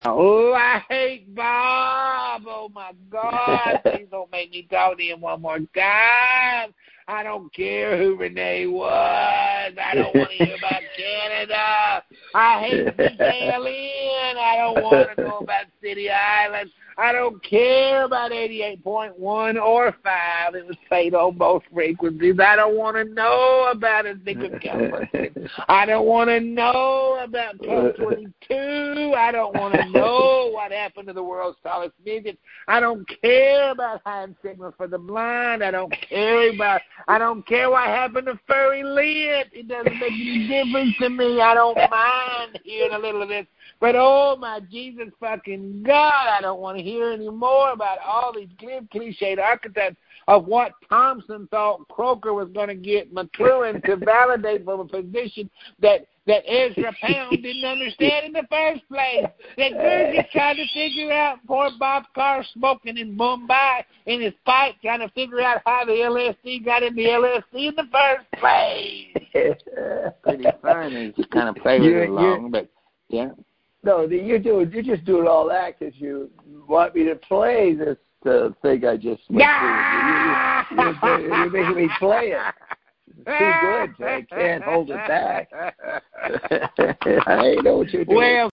Oh, I hate Bob. Oh, my God. Please don't make me talk to him one more time. I don't care who Renee was. I don't want to hear about Canada. I hate BKLN. I don't want to know about City Island. I don't care about 88.1 or 5. It was paid on both frequencies. I don't want to know about it. I don't want to know about Club 22. I don't want to know what happened to the world's tallest midget. I don't care about Hand Signal for the Blind. I don't care what happened to Furry Lit. It doesn't make any difference to me. I don't mind hearing a little of this. But, oh, my Jesus fucking God, I don't want to hear any more about all these glib, cliched archetypes of what Thompson thought Croker was going to get McLuhan to validate from a position that Ezra Pound didn't understand in the first place. That Gurdjieff tried to figure out poor Bob Carr smoking in Mumbai in his pipe, trying to figure out how the LSD got in the LSD in the first place. Pretty funny. Just kind of played it along, but, yeah. No, you just do it all that because you want me to play this thing I just went through. You're making me play it. It's too good. I can't hold it back. I know what you're doing. Well,